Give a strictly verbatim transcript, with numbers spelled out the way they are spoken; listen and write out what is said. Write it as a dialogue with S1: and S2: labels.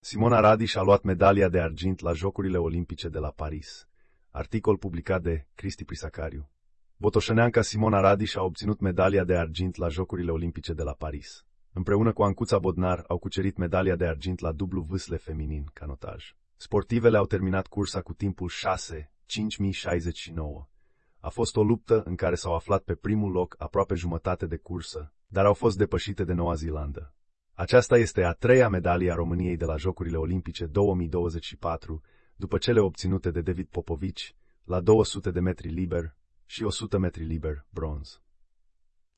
S1: Simona Radiș a luat medalia de argint la Jocurile Olimpice de la Paris. Articol publicat de Cristi Prisacariu. Botoșăneanca Simona Radiș a obținut medalia de argint la Jocurile Olimpice de la Paris. Împreună cu Ancuța Bodnar au cucerit medalia de argint la dublu vâsle feminin, canotaj. Sportivele au terminat cursa cu timpul șase cinci mii șaizeci și nouă. A fost o luptă în care s-au aflat pe primul loc aproape jumătate de cursă, dar au fost depășite de Noua Zeelandă. Aceasta este a treia medalie a României de la Jocurile Olimpice două mii douăzeci și patru, după cele obținute de David Popovici la două sute de metri liber și o sută metri liber bronz.